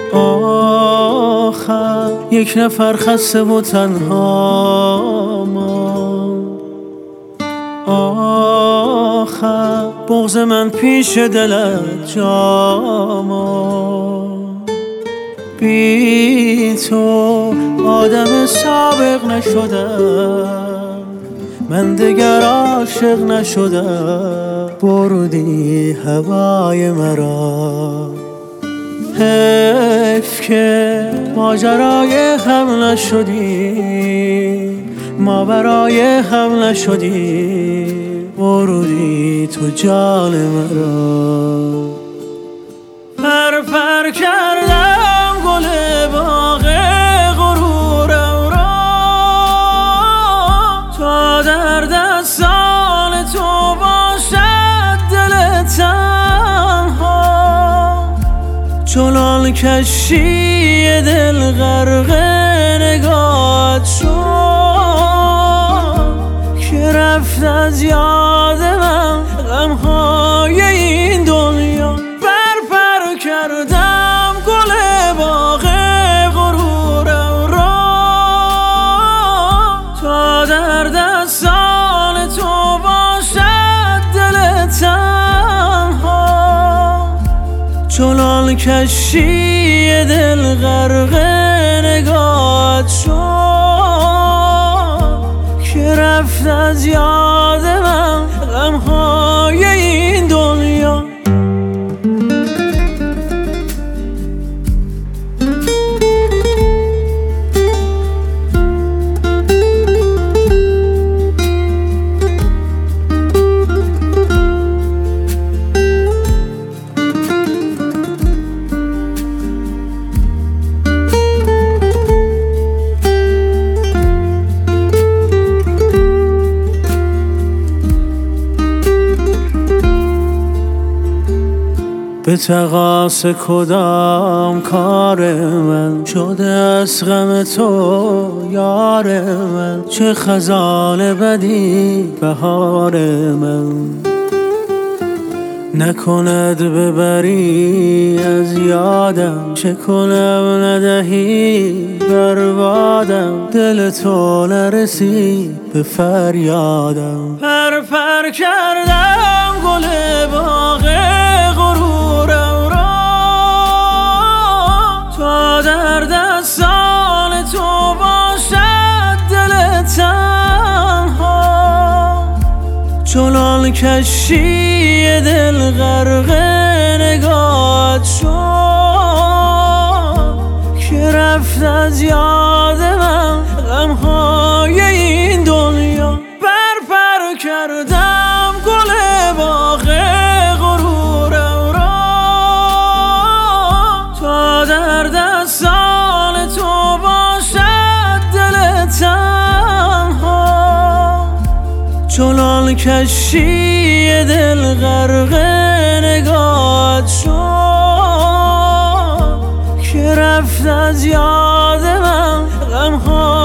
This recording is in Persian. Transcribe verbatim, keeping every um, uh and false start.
آخر یک نفر خسته و تنها ما، آخر بغض من پیش دلت جاما. بی تو آدم سابق نشدم، من دگر عاشق نشدم. بردی هوای مرا، حیف که ماجرای هم نشدی، ما برای هم نشدی. بردی تو جان مرا. پر پر کردم گل باغ غرورم را، تا در دستان تو باشد دل تنها. چنان کشتی دل غرق نگاهت شد که رفت از یاد من غمهای این دنیا. پر پر کردم گل باغ غرورم را، تا در دستان تو باشد دل تنها. چنان کشتی دل غرق نگاهت شد که رفت از یاد من غمهای این دنیا. به تقاص کدام کار من شده از غم تو یار من؟ چه خزان بدی بهار من، نکند ببری از یادم. چه کنم ندهی بربادم، دل تو نرسید به فریادم. پر پر کردم گل باغ غرورم را، تا در دستان تو باشد دل تنها. چنان کشتی دل غرق نگاهت شد که رفت از یاد من غمهای این دنیا. پر پر کردم گل باغ غرورم را، تا در دستان تو باشد دل تنها. چنان کشتی دل غرق نگاهت شد که رفت از یاد من غمها.